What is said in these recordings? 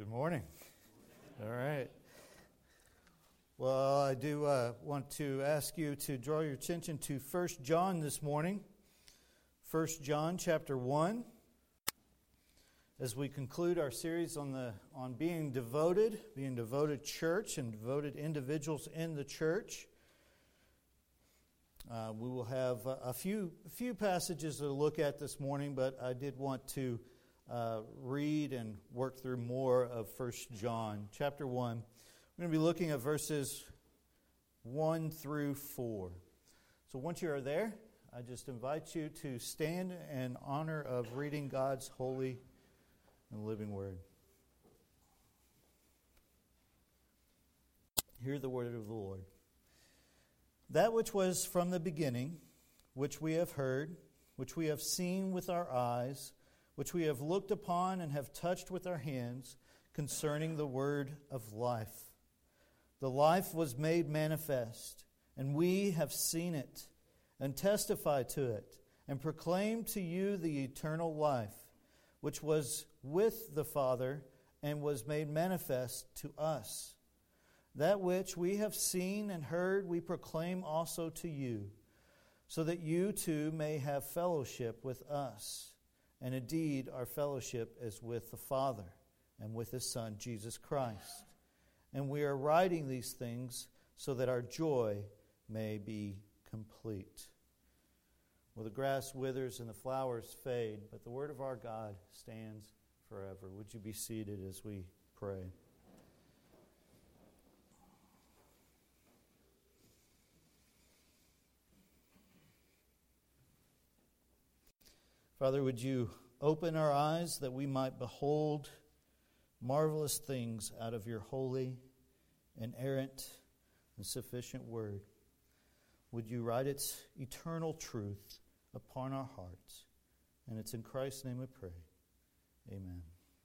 Good morning. All right. Well, I do want to ask you to draw your attention to 1 John this morning. 1 John chapter 1. As we conclude our series on being devoted church and devoted individuals in the church. We will have a few passages to look at this morning, but I did want to read and work through more of 1 John chapter 1. We're going to be looking at verses 1 through 4. So once you are there, I just invite you to stand in honor of reading God's holy and living word. Hear the word of the Lord. That which was from the beginning, which we have heard, which we have seen with our eyes, which we have looked upon and have touched with our hands, concerning the word of life. The life was made manifest, and we have seen it, and testify to it, and proclaim to you the eternal life, which was with the Father, and was made manifest to us. That which we have seen and heard we proclaim also to you, so that you too may have fellowship with us. And indeed, our fellowship is with the Father and with His Son, Jesus Christ. And we are writing these things so that our joy may be complete. Well, the grass withers and the flowers fade, but the word of our God stands forever. Would you be seated as we pray? Father, would you open our eyes that we might behold marvelous things out of your holy, inerrant, and sufficient word. Would you write its eternal truth upon our hearts? And it's in Christ's name we pray. Amen.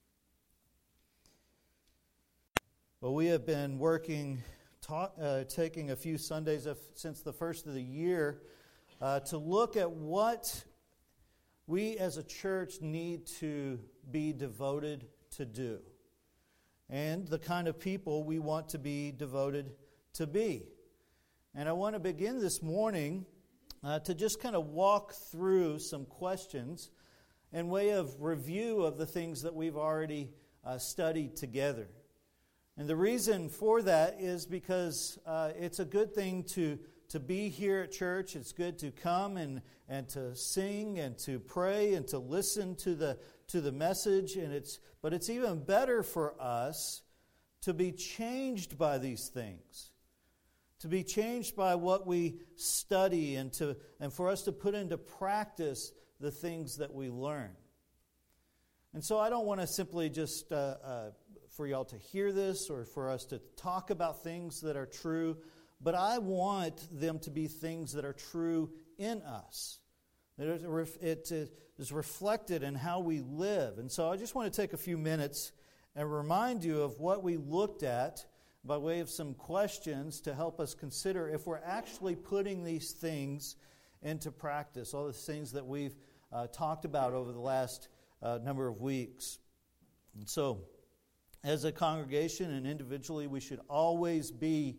Well, we have been working, taking a few Sundays since the first of the year to look at what we as a church need to be devoted to do, and the kind of people we want to be devoted to be. And I want to begin this morning to just kind of walk through some questions in way of review of the things that we've already studied together. And the reason for that is because it's a good thing to be here at church. It's good to come and to sing and to pray and to listen to the message. But it's even better for us to be changed by these things, to be changed by what we study, and for us to put into practice the things that we learn. And so I don't want to simply just for y'all to hear this or for us to talk about things that are true, but I want them to be things that are true in us. It is reflected in how we live. And so I just want to take a few minutes and remind you of what we looked at by way of some questions to help us consider if we're actually putting these things into practice, all the things that we've talked about over the last number of weeks. And so, as a congregation and individually, we should always be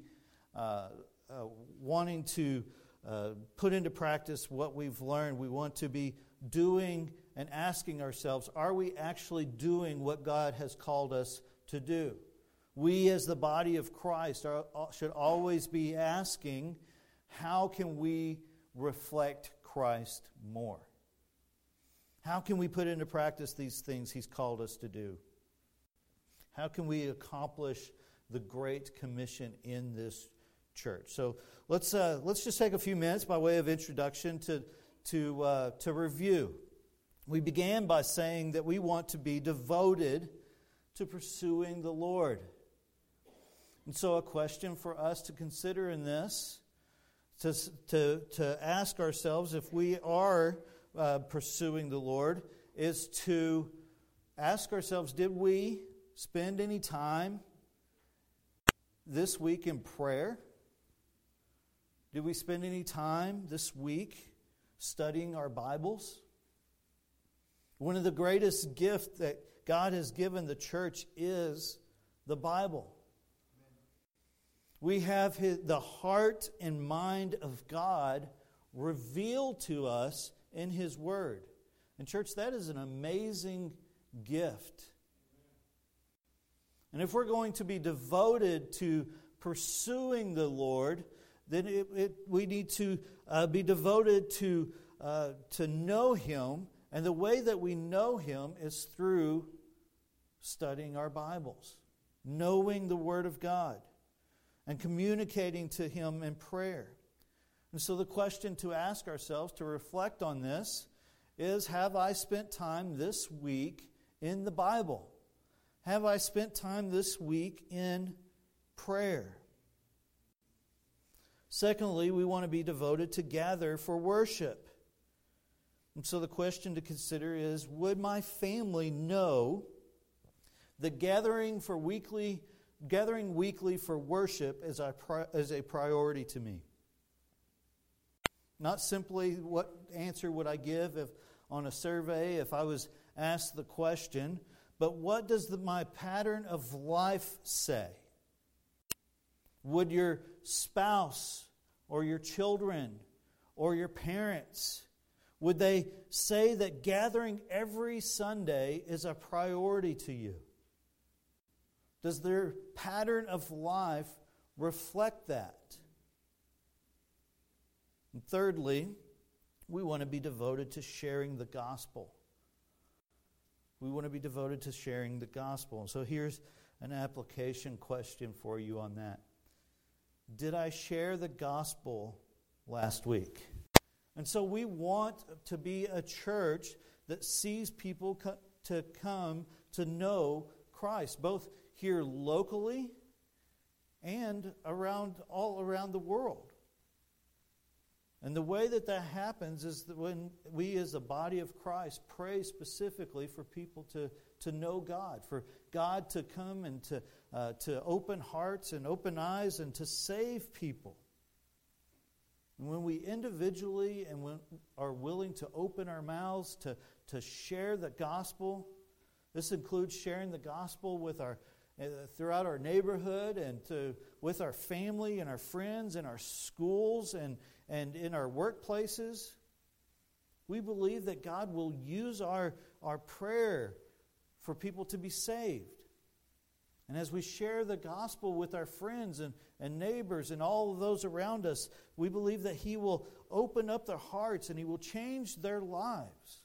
wanting to put into practice what we've learned. We want to be doing and asking ourselves, are we actually doing what God has called us to do? We as the body of Christ should always be asking, how can we reflect Christ more? How can we put into practice these things He's called us to do? How can we accomplish the Great Commission in this church? So let's just take a few minutes by way of introduction to review. We began by saying that we want to be devoted to pursuing the Lord. And so a question for us to consider in this, to ask ourselves if we are pursuing the Lord, is to ask ourselves, did we spend any time this week in prayer? Did we spend any time this week studying our Bibles? One of the greatest gifts that God has given the church is the Bible. We have the heart and mind of God revealed to us in His Word. And church, that is an amazing gift. And if we're going to be devoted to pursuing the Lord, then we need to be devoted to know Him. And the way that we know Him is through studying our Bibles, knowing the Word of God, and communicating to Him in prayer. And so the question to ask ourselves, to reflect on this, is, have I spent time this week in the Bible? Have I spent time this week in prayer? Secondly, we want to be devoted to gather for worship. And so the question to consider is, would my family know that gathering weekly for worship is a priority to me? Not simply what answer would I give on a survey if I was asked the question, but what does my pattern of life say? Would your spouse or your children or your parents, would they say that gathering every Sunday is a priority to you? Does their pattern of life reflect that? And thirdly, we want to be devoted to sharing the gospel. We want to be devoted to sharing the gospel. And so here's an application question for you on that. Did I share the gospel last week? And so we want to be a church that sees people to come to know Christ, both here locally and all around the world. And the way that happens is that when we as a body of Christ pray specifically for people to know God, for God to come and to open hearts and open eyes and to save people. And when we individually and are willing to open our mouths to share the gospel, this includes sharing the gospel with throughout our neighborhood and with our family and our friends and our schools and in our workplaces. We believe that God will use our prayer for people to be saved. And as we share the gospel with our friends and neighbors and all of those around us, we believe that He will open up their hearts and He will change their lives.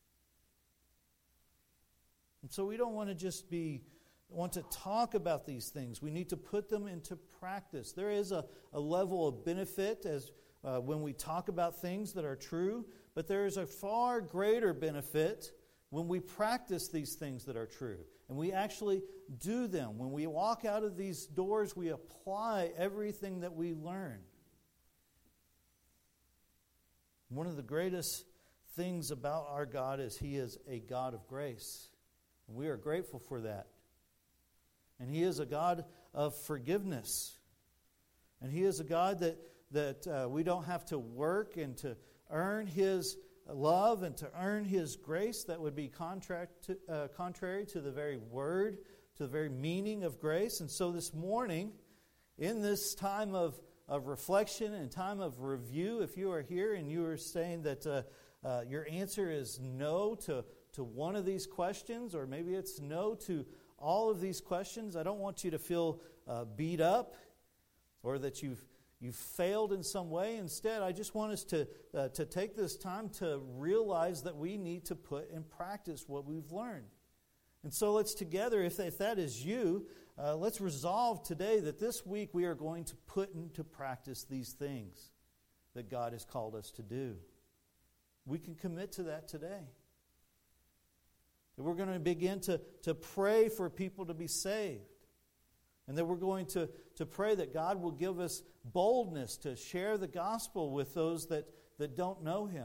And so we don't want to just want to talk about these things. We need to put them into practice. There is a level of benefit when we talk about things that are true, but there is a far greater benefit when we practice these things that are true. And we actually do them. When we walk out of these doors, we apply everything that we learn. One of the greatest things about our God is He is a God of grace. And we are grateful for that. And He is a God of forgiveness. And He is a God that we don't have to work and to earn His love and to earn His grace. That would be contrary to the very word, to the very meaning of grace. And so this morning, in this time of reflection and time of review, if you are here and you are saying that your answer is no to one of these questions, or maybe it's no to all of these questions, I don't want you to feel beat up or that you've failed in some way. Instead, I just want us to take this time to realize that we need to put in practice what we've learned. And so let's together, if that is you, let's resolve today that this week we are going to put into practice these things that God has called us to do. We can commit to that today. That we're going to begin to pray for people to be saved. And that we're going to pray that God will give us boldness to share the gospel with those that don't know Him.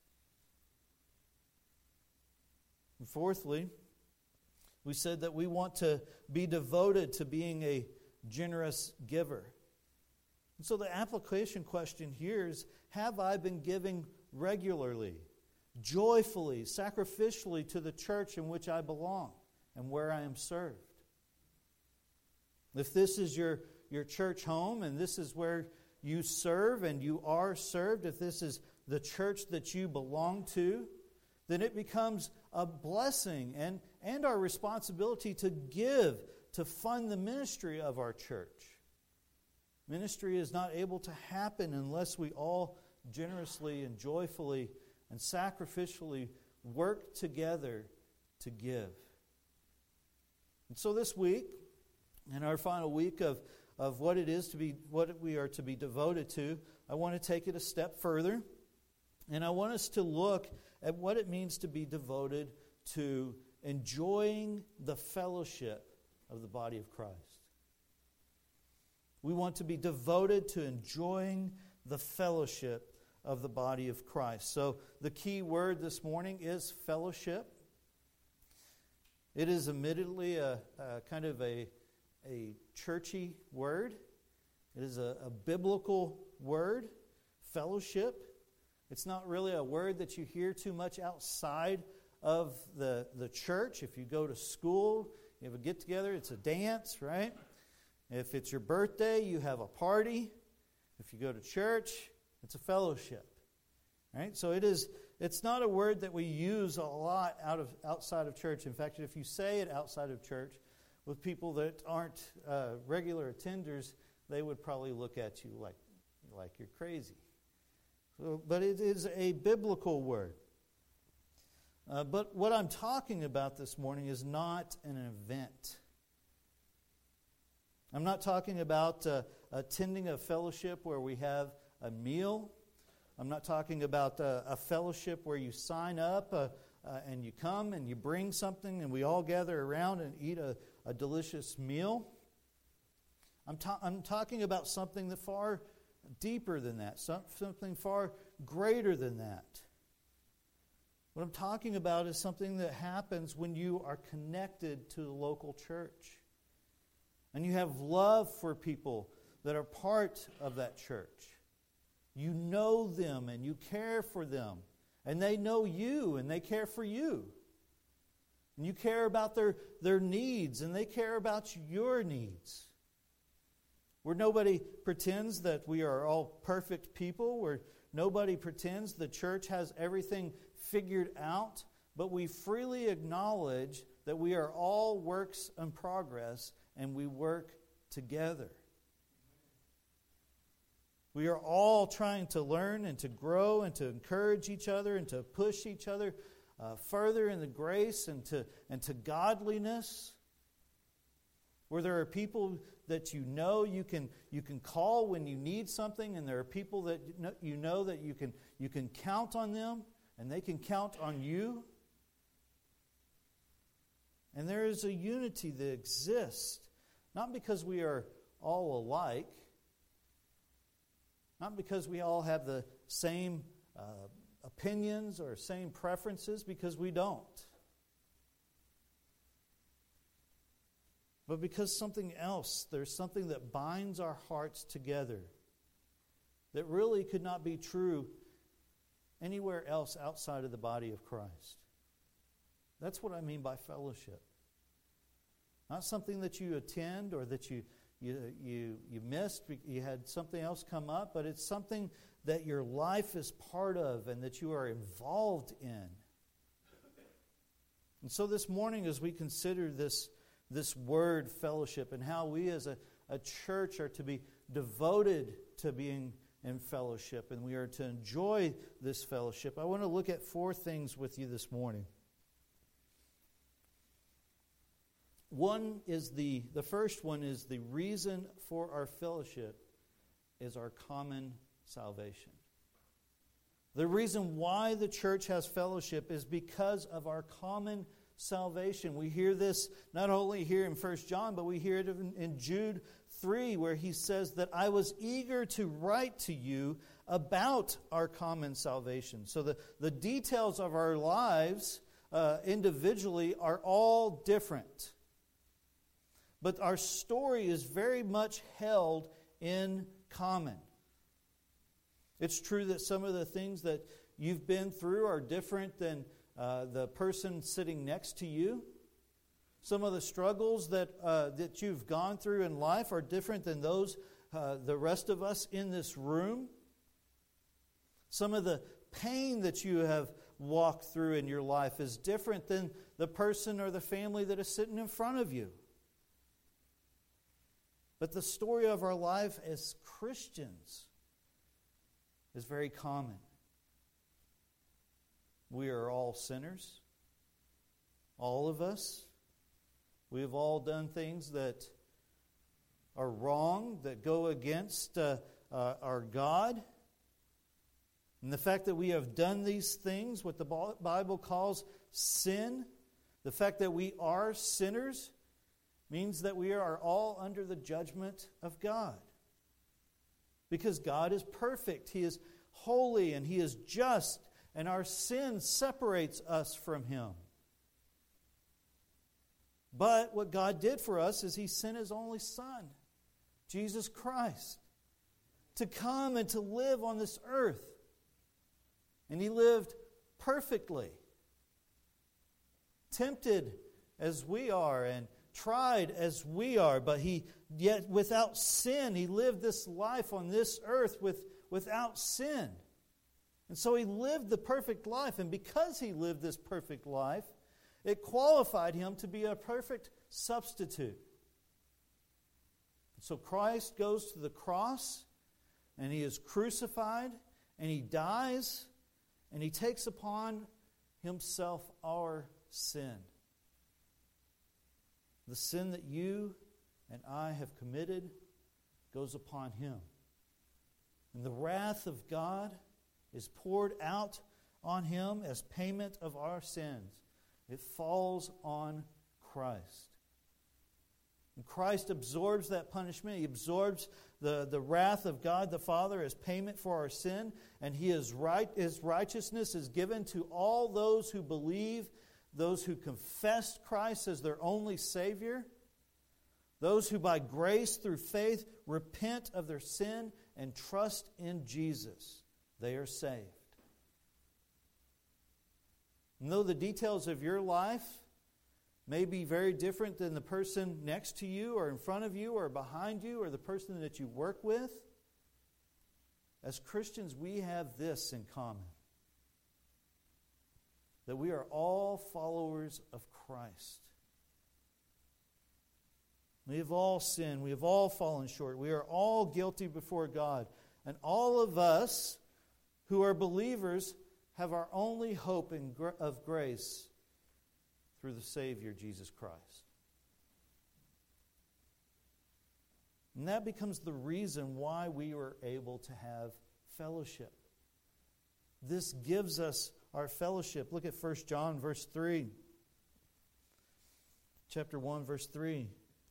And fourthly, we said that we want to be devoted to being a generous giver. And so the application question here is, have I been giving regularly, joyfully, sacrificially to the church in which I belong? and where I am served. If this is your church home and this is where you serve and you are served, if this is the church that you belong to, then it becomes a blessing and our responsibility to give, to fund the ministry of our church. Ministry is not able to happen unless we all generously and joyfully and sacrificially work together to give. And so this week, in our final week of what it is to be, what we are to be devoted to, I want to take it a step further, and I want us to look at what it means to be devoted to enjoying the fellowship of the body of Christ. We want to be devoted to enjoying the fellowship of the body of Christ. So the key word this morning is fellowship. It is admittedly a kind of a churchy word. It is a biblical word, fellowship. It's not really a word that you hear too much outside of the church. If you go to school, you have a get-together, it's a dance, right? If it's your birthday, you have a party. If you go to church, it's a fellowship, right? So it's not a word that we use a lot outside of church. In fact, if you say it outside of church with people that aren't regular attenders, they would probably look at you like you're crazy. So, but it is a biblical word. But what I'm talking about this morning is not an event. I'm not talking about attending a fellowship where we have a meal. I'm not talking about a fellowship where you sign up and you come and you bring something and we all gather around and eat a delicious meal. I'm talking about something that far deeper than that, something far greater than that. What I'm talking about is something that happens when you are connected to the local church. And you have love for people that are part of that church. You know them and you care for them. And they know you and they care for you. And you care about their needs and they care about your needs. Where nobody pretends that we are all perfect people. Where nobody pretends the church has everything figured out. But we freely acknowledge that we are all works in progress and we work together. We are all trying to learn and to grow and to encourage each other and to push each other further in the grace and to godliness. Where there are people that you know you can call when you need something, and there are people that you know that you can count on them and they can count on you. And there is a unity that exists, not because we are all alike, not because we all have the same opinions or same preferences, because we don't. But because something else, there's something that binds our hearts together that really could not be true anywhere else outside of the body of Christ. That's what I mean by fellowship. Not something that you attend or that you missed, you had something else come up, but it's something that your life is part of and that you are involved in. And so this morning, as we consider this word fellowship and how we as a church are to be devoted to being in fellowship and we are to enjoy this fellowship, I want to look at 4 things with you this morning. The first one is the reason for our fellowship is our common salvation. The reason why the church has fellowship is because of our common salvation. We hear this not only here in 1 John, but we hear it in Jude 3, where he says that I was eager to write to you about our common salvation. So the details of our lives individually are all different. But our story is very much held in common. It's true that some of the things that you've been through are different than the person sitting next to you. Some of the struggles that you've gone through in life are different than those the rest of us in this room. Some of the pain that you have walked through in your life is different than the person or the family that is sitting in front of you. But the story of our life as Christians is very common. We are all sinners. All of us. We have all done things that are wrong, that go against our God. And the fact that we have done these things, what the Bible calls sin, the fact that we are sinners, means that we are all under the judgment of God. Because God is perfect, He is holy, and He is just, and our sin separates us from Him. But what God did for us is He sent His only Son, Jesus Christ, to come and to live on this earth. And He lived perfectly, tempted as we are and tried as we are, but yet without sin, He lived this life on this earth without sin. And so He lived the perfect life, and because He lived this perfect life, it qualified Him to be a perfect substitute. So Christ goes to the cross, and He is crucified, and He dies, and He takes upon Himself our sin. The sin that you and I have committed goes upon Him. And the wrath of God is poured out on Him as payment of our sins. It falls on Christ. And Christ absorbs that punishment. He absorbs the wrath of God the Father as payment for our sin. And His righteousness is given to all those who believe, those who confess Christ as their only Savior, those who by grace through faith repent of their sin and trust in Jesus. They are saved. And though the details of your life may be very different than the person next to you or in front of you or behind you or the person that you work with, as Christians we have this in common. That we are all followers of Christ. We have all sinned. We have all fallen short. We are all guilty before God. And all of us who are believers have our only hope of grace through the Savior, Jesus Christ. And that becomes the reason why we were able to have fellowship. This gives us our fellowship. Look at 1 John verse 3. Chapter 1 verse 3.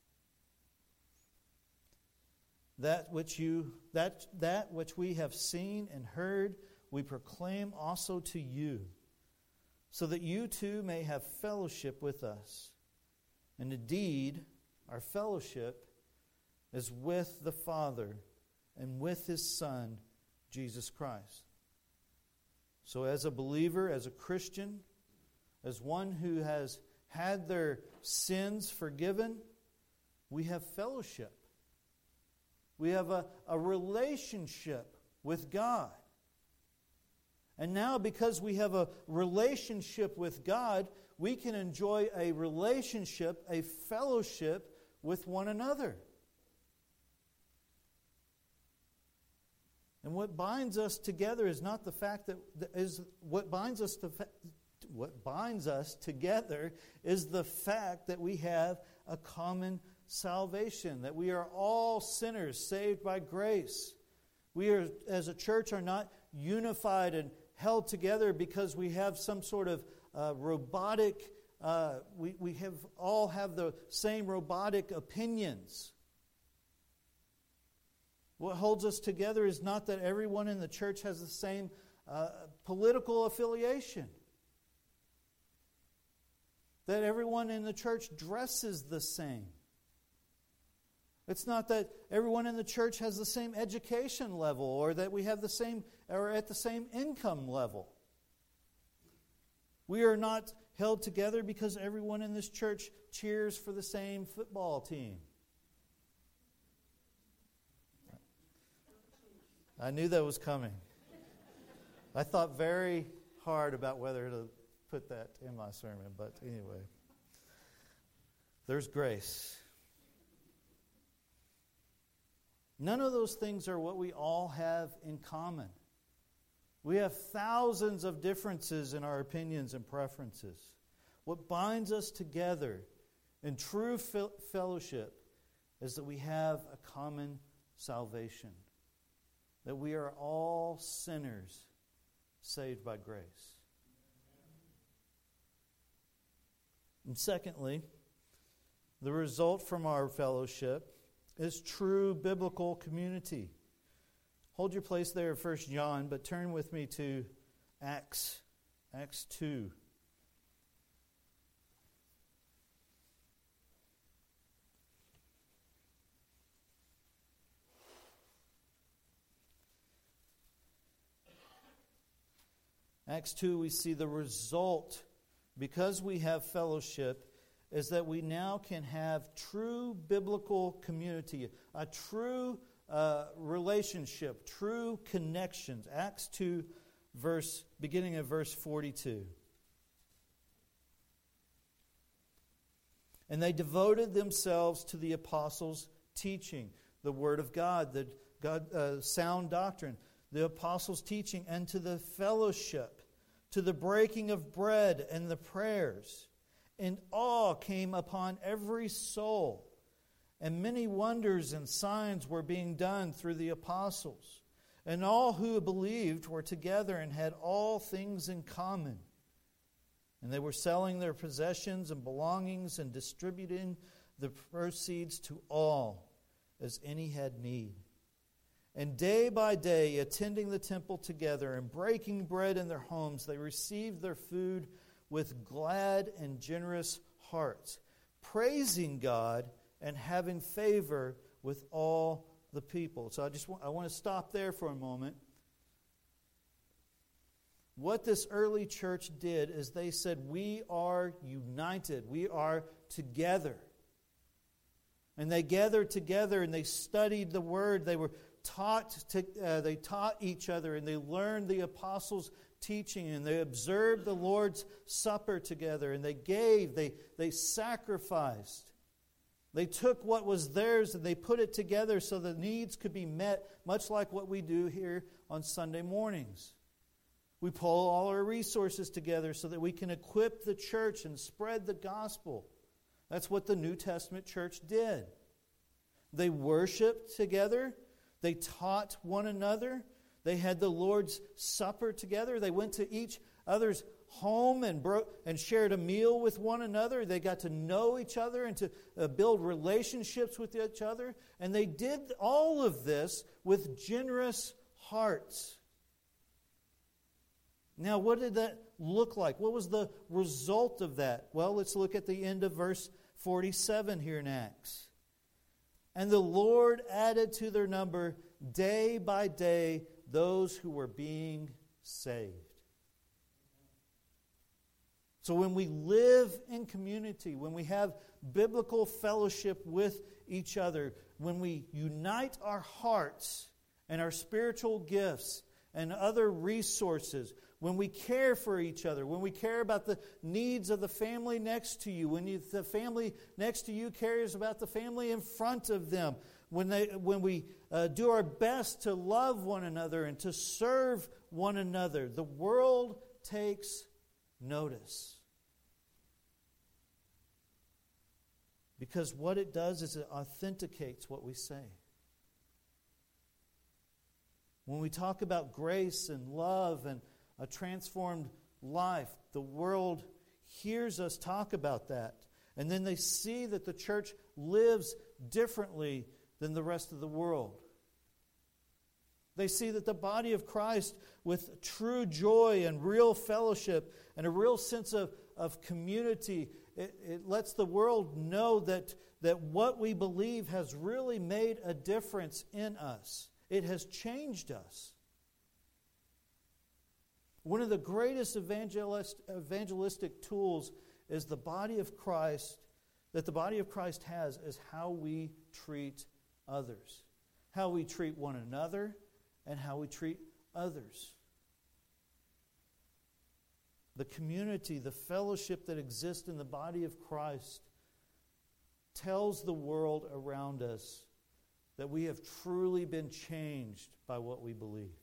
That which we have seen and heard, we proclaim also to you, so that you too may have fellowship with us. And indeed, our fellowship is with the Father and with His Son, Jesus Christ. So as a believer, as a Christian, as one who has had their sins forgiven, we have fellowship. We have a relationship with God. And now because we have a relationship with God, we can enjoy a relationship, a fellowship with one another. And what binds us together is not the fact that what binds us together is the fact that we have a common salvation, that we are all sinners saved by grace. We are, as a church, are not unified and held together because we have some sort of robotic. We all have the same robotic opinions. What holds us together is not that everyone in the church has the same political affiliation. That everyone in the church dresses the same. It's not that everyone in the church has the same education level or that we have the same or at the same income level. We are not held together because everyone in this church cheers for the same football team. I knew that was coming. I thought very hard about whether to put that in my sermon, but anyway. There's grace. None of those things are what we all have in common. We have thousands of differences in our opinions and preferences. What binds us together in true fellowship is that we have a common salvation. That we are all sinners saved by grace. And secondly, the result from our fellowship is true biblical community. Hold your place there at 1 John, but turn with me to Acts 2. Acts 2, we see the result, because we have fellowship, is that we now can have true biblical community, a true relationship, true connections. Acts 2, beginning at verse 42. And they devoted themselves to the apostles' teaching, the word of God, sound doctrine, the apostles' teaching, and to the fellowship, to the breaking of bread and the prayers. And awe came upon every soul, and many wonders and signs were being done through the apostles. And all who believed were together and had all things in common. And they were selling their possessions and belongings and distributing the proceeds to all as any had need. And day by day, attending the temple together and breaking bread in their homes, they received their food with glad and generous hearts, praising God and having favor with all the people. So I want to stop there for a moment. What this early church did is they said, we are united. We are together. And they gathered together and they studied the Word. They were they taught each other, and they learned the apostles' teaching, and they observed the Lord's Supper together, and they gave, they sacrificed. They took what was theirs and they put it together so the needs could be met, much like what we do here on Sunday mornings. We pull all our resources together so that we can equip the church and spread the gospel. That's what the New Testament church did. They worshiped together. They taught one another. They had the Lord's Supper together. They went to each other's home and shared a meal with one another. They got to know each other and to build relationships with each other. And they did all of this with generous hearts. Now, what did that look like? What was the result of that? Well, let's look at the end of verse 47 here in Acts. And the Lord added to their number day by day those who were being saved. So when we live in community, when we have biblical fellowship with each other, when we unite our hearts and our spiritual gifts and other resources, when we care for each other, when we care about the needs of the family next to you, the family next to you cares about the family in front of them, when we do our best to love one another and to serve one another, the world takes notice. Because what it does is it authenticates what we say. When we talk about grace and love and a transformed life, the world hears us talk about that. And then they see that the church lives differently than the rest of the world. They see that the body of Christ, with true joy and real fellowship and a real sense of community, it lets the world know that what we believe has really made a difference in us. It has changed us. One of the greatest evangelistic tools is the body of Christ, that the body of Christ has, is how we treat others. How we treat one another and how we treat others. The community, the fellowship that exists in the body of Christ tells the world around us that we have truly been changed by what we believe.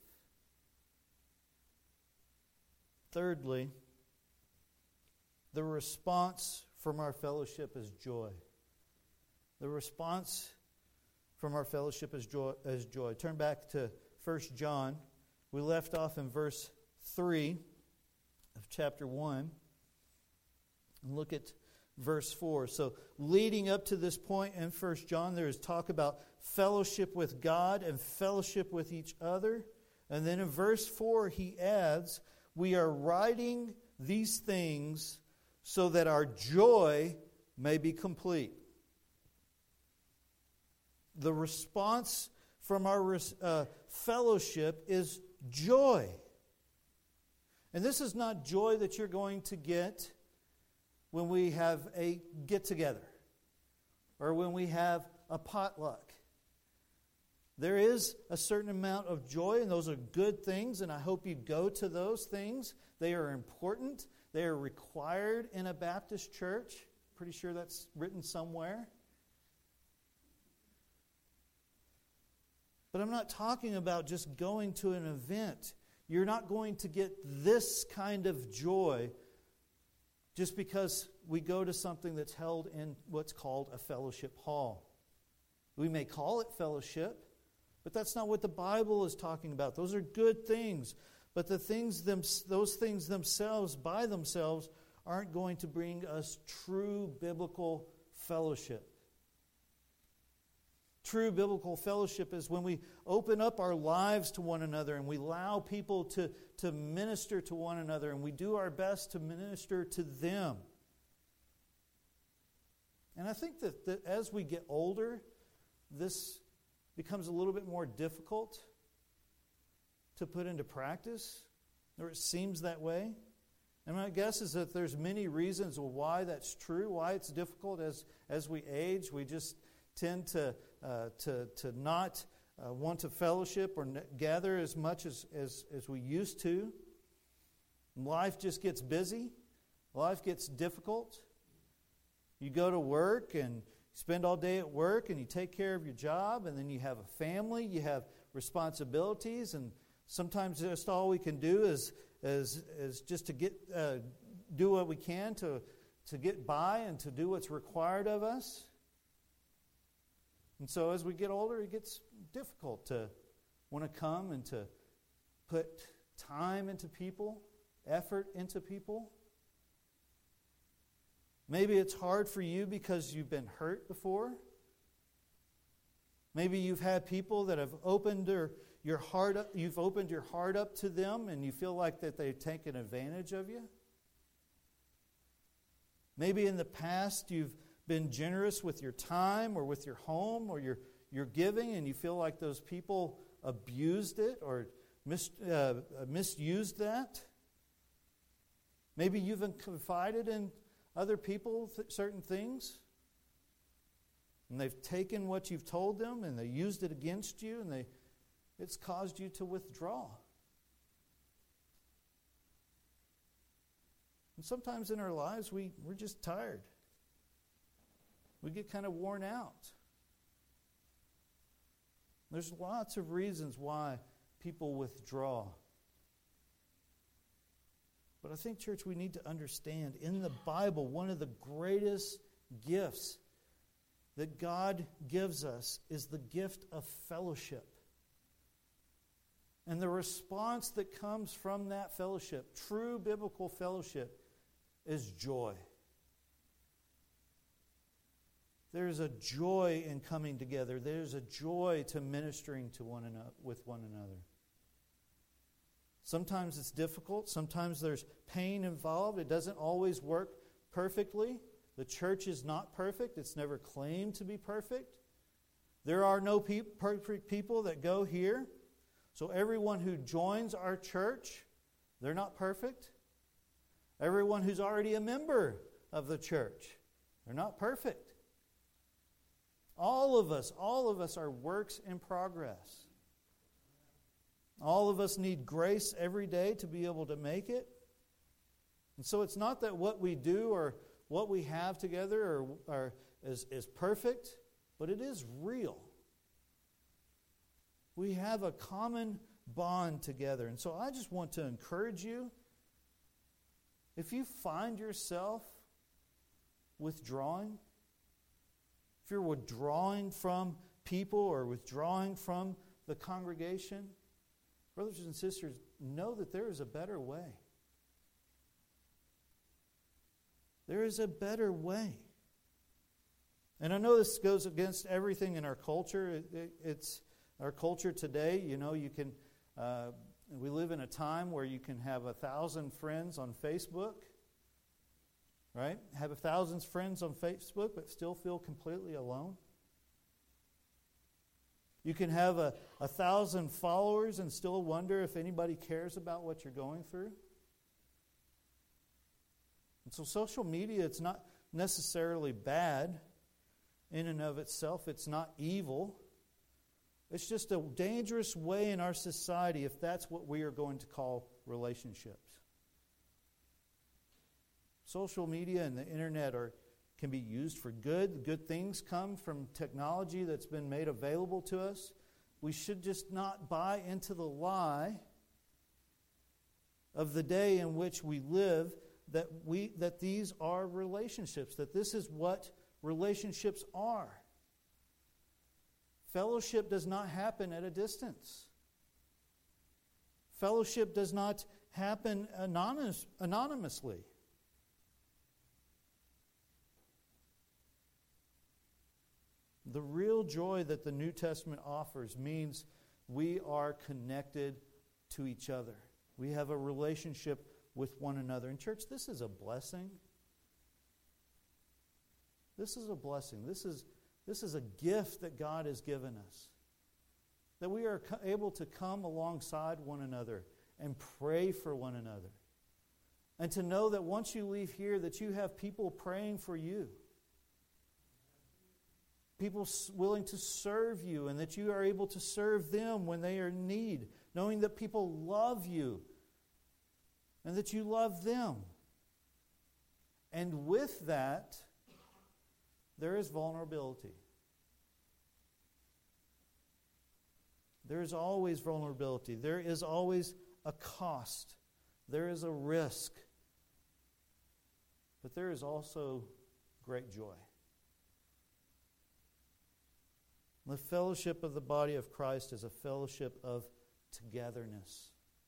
Thirdly, the response from our fellowship is joy. The response from our fellowship is joy. Turn back to 1 John. We left off in verse 3 of chapter 1. And look at verse 4. So leading up to this point in 1 John, there is talk about fellowship with God and fellowship with each other. And then in verse 4 he adds, we are writing these things so that our joy may be complete. The response from our fellowship is joy. And this is not joy that you're going to get when we have a get-together or when we have a potluck. There is a certain amount of joy, and those are good things, and I hope you go to those things. They are important. They are required in a Baptist church. Pretty sure that's written somewhere. But I'm not talking about just going to an event. You're not going to get this kind of joy just because we go to something that's held in what's called a fellowship hall. We may call it fellowship, but that's not what the Bible is talking about. Those are good things, but those things themselves, by themselves, aren't going to bring us true biblical fellowship. True biblical fellowship is when we open up our lives to one another and we allow people to minister to one another and we do our best to minister to them. And I think that as we get older, this becomes a little bit more difficult to put into practice, or it seems that way. And my guess is that there's many reasons why that's true, why it's difficult as we age. We just tend to not want to fellowship or gather as much as we used to. Life just gets busy. Life gets difficult. You go to work and spend all day at work and you take care of your job, and then you have a family, you have responsibilities, and sometimes just all we can do is just to do what we can to get by and to do what's required of us. And so as we get older, it gets difficult to want to come and to put time into people, effort into people. Maybe it's hard for you because you've been hurt before. Maybe you've had people that have opened your heart up, you've opened your heart up to them and you feel like that they've taken advantage of you. Maybe in the past you've been generous with your time or with your home or your giving, and you feel like those people abused it or misused that. Maybe you've confided in other people certain things, and they've taken what you've told them and they used it against you, and it's caused you to withdraw. And sometimes in our lives we're just tired. We get kind of worn out. There's lots of reasons why people withdraw. But I think, church, we need to understand, in the Bible, one of the greatest gifts that God gives us is the gift of fellowship. And the response that comes from that fellowship, true biblical fellowship, is joy. There's a joy in coming together. There's a joy to ministering to with one another. Sometimes it's difficult. Sometimes there's pain involved. It doesn't always work perfectly. The church is not perfect. It's never claimed to be perfect. There are no perfect people that go here. So everyone who joins our church They're not perfect. Everyone who's already a member of the church, they're not perfect. All of us are works in progress. All of us need grace every day to be able to make it. And so it's not that what we do or what we have together is perfect, but it is real. We have a common bond together. And so I just want to encourage you, if you find yourself withdrawing, if you're withdrawing from people or withdrawing from the congregation, brothers and sisters, know that there is a better way. There is a better way. And I know this goes against everything in our culture. It's our culture today. You know, you can. We live in a time where you can have 1,000 friends on Facebook, right? Have 1,000 friends on Facebook, but still feel completely alone. You can have 1,000 followers and still wonder if anybody cares about what you're going through. And so social media, it's not necessarily bad in and of itself. It's not evil. It's just a dangerous way in our society if that's what we are going to call relationships. Social media and the internet can be used for good. Good things come from technology that's been made available to us. We should just not buy into the lie of the day in which we live that these are relationships, that this is what relationships are. Fellowship does not happen at a distance. Fellowship does not happen anonymously. The real joy that the New Testament offers means we are connected to each other. We have a relationship with one another. And church, this is a blessing. This is a blessing. This is a gift that God has given us. That we are able to come alongside one another and pray for one another. And to know that once you leave here that you have people praying for you. People willing to serve you, and that you are able to serve them when they are in need. Knowing that people love you and that you love them. And with that, there is vulnerability. There is always vulnerability. There is always a cost. There is a risk. But there is also great joy. The fellowship of the body of Christ is a fellowship of togetherness.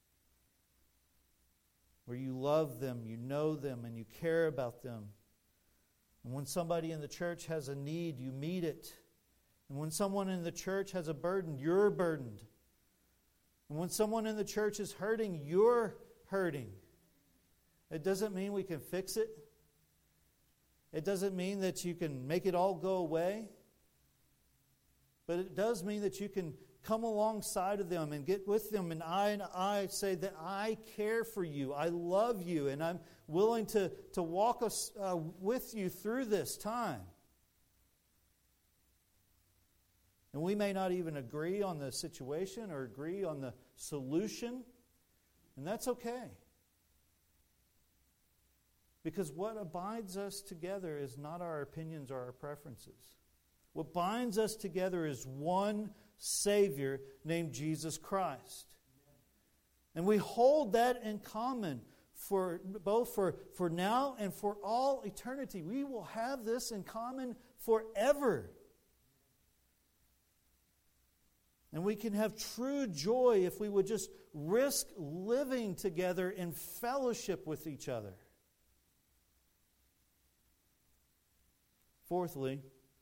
Where you love them, you know them, and you care about them. And when somebody in the church has a need, you meet it. And when someone in the church has a burden, you're burdened. And when someone in the church is hurting, you're hurting. It doesn't mean we can fix it. It doesn't mean that you can make it all go away. But it does mean that you can come alongside of them and get with them, and I say that I care for you, I love you, and I'm willing to walk with you through this time. And we may not even agree on the situation or agree on the solution, and that's okay. Because what binds us together is not our opinions or our preferences. What binds us together is one Savior named Jesus Christ. And we hold that in common for both for now and for all eternity. We will have this in common forever. And we can have true joy if we would just risk living together in fellowship with each other. Fourthly,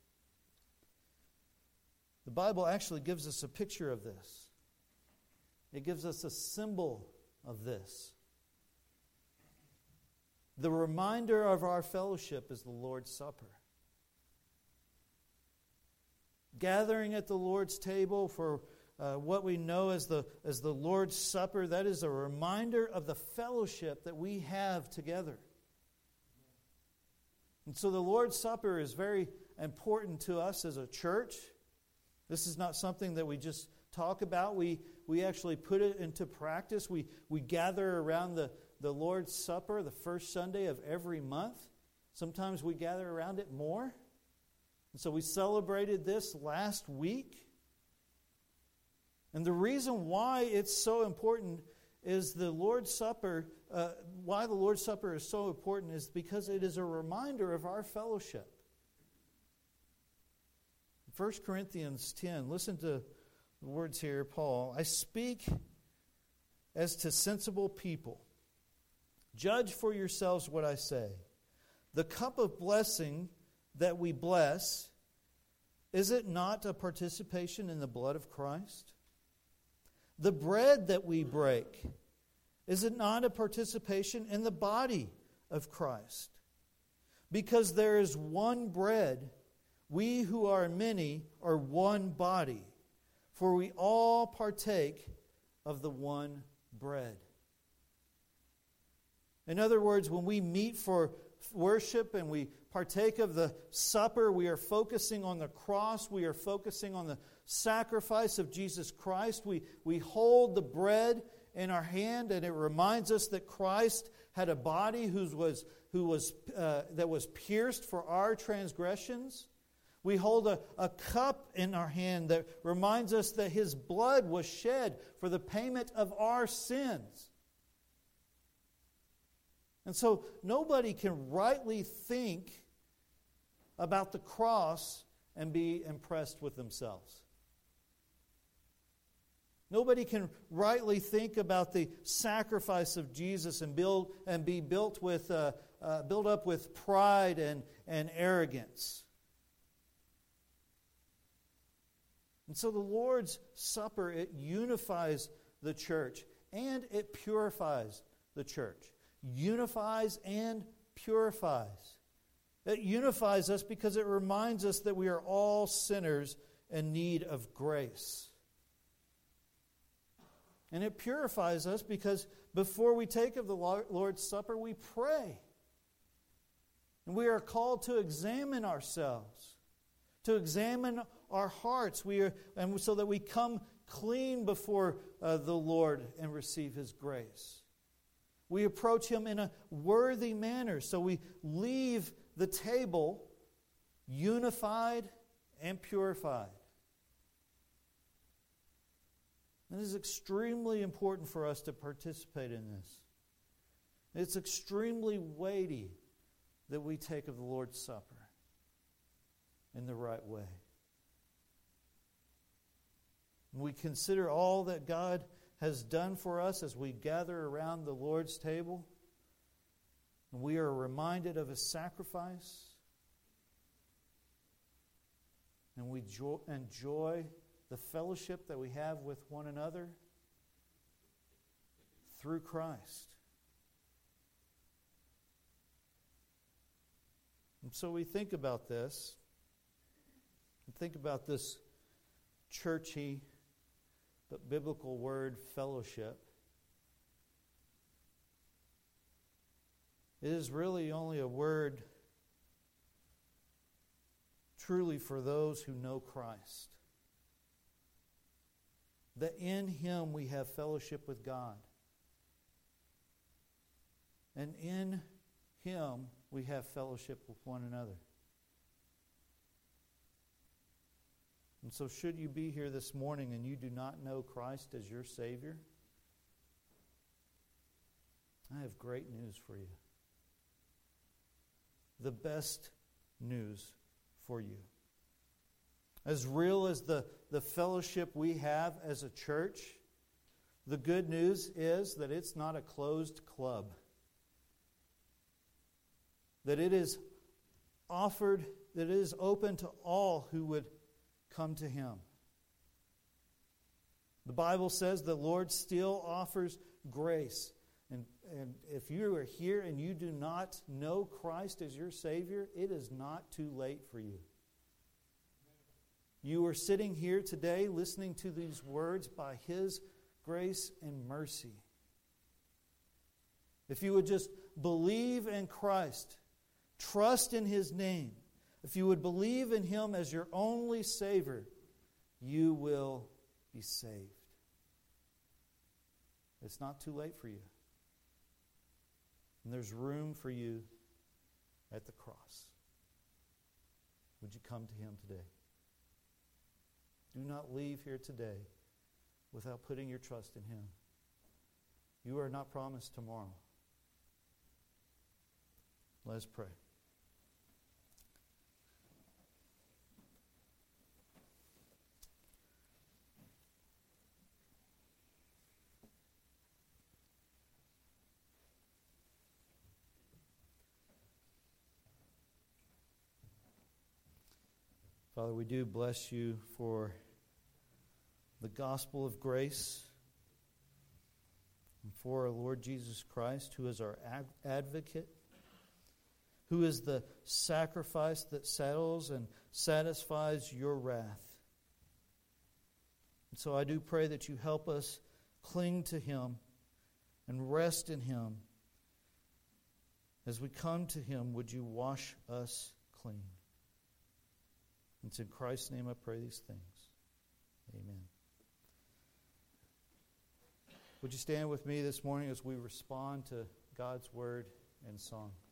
the Bible actually gives us a picture of this. It gives us a symbol of this. The reminder of our fellowship is the Lord's Supper. Gathering at the Lord's table for what we know as the Lord's Supper, that is a reminder of the fellowship that we have together. And so the Lord's Supper is very important to us as a church. This is not something that we just talk about. We actually put it into practice. We gather around the Lord's Supper the first Sunday of every month. Sometimes we gather around it more. And so we celebrated this last week. And the reason why it's so important is the Lord's Supper. Why the Lord's Supper is so important is because it is a reminder of our fellowship. 1 Corinthians 10, listen to the words here, Paul. I speak as to sensible people. Judge for yourselves what I say. The cup of blessing that we bless, is it not a participation in the blood of Christ? The bread that we break, is it not a participation in the body of Christ? Because there is one bread, we who are many are one body, for we all partake of the one bread. In other words, when we meet for worship and we partake of the supper, we are focusing on the cross. We are focusing on the sacrifice of Jesus Christ. We hold the bread in our hand, and it reminds us that Christ had a body that was pierced for our transgressions. We hold a cup in our hand that reminds us that His blood was shed for the payment of our sins. And so nobody can rightly think about the cross and be impressed with themselves. Nobody can rightly think about the sacrifice of Jesus and be built up with pride and arrogance. And so the Lord's Supper, it unifies the church and it purifies the church. Unifies and purifies. It unifies us because it reminds us that we are all sinners in need of grace. And it purifies us because before we take of the Lord's Supper, we pray. And we are called to examine ourselves, to examine our hearts, so that we come clean before the Lord and receive His grace. We approach Him in a worthy manner, so we leave the table unified and purified. It is extremely important for us to participate in this. It's extremely weighty that we take of the Lord's Supper in the right way. We consider all that God has done for us as we gather around the Lord's table. And we are reminded of His sacrifice. And we enjoy the fellowship that we have with one another through Christ. And so we think about this. And think about this churchy but biblical word, fellowship. It is really only a word truly for those who know Christ. That in Him we have fellowship with God. And in Him we have fellowship with one another. And so should you be here this morning and you do not know Christ as your Savior, I have great news for you. The best news for you. As real as the fellowship we have as a church, the good news is that it's not a closed club. That it is offered, that it is open to all who would come to Him. The Bible says the Lord still offers grace. And if you are here and you do not know Christ as your Savior, it is not too late for you. You are sitting here today listening to these words by His grace and mercy. If you would just believe in Christ, trust in His name, if you would believe in Him as your only Savior, you will be saved. It's not too late for you. And there's room for you at the cross. Would you come to Him today? Do not leave here today without putting your trust in Him. You are not promised tomorrow. Let us pray. Father, we do bless You for the gospel of grace and for our Lord Jesus Christ, who is our advocate, who is the sacrifice that settles and satisfies Your wrath. And so I do pray that You help us cling to Him and rest in Him. As we come to Him, would You wash us clean? It's in Christ's name I pray these things. Amen. Would you stand with me this morning as we respond to God's word and song?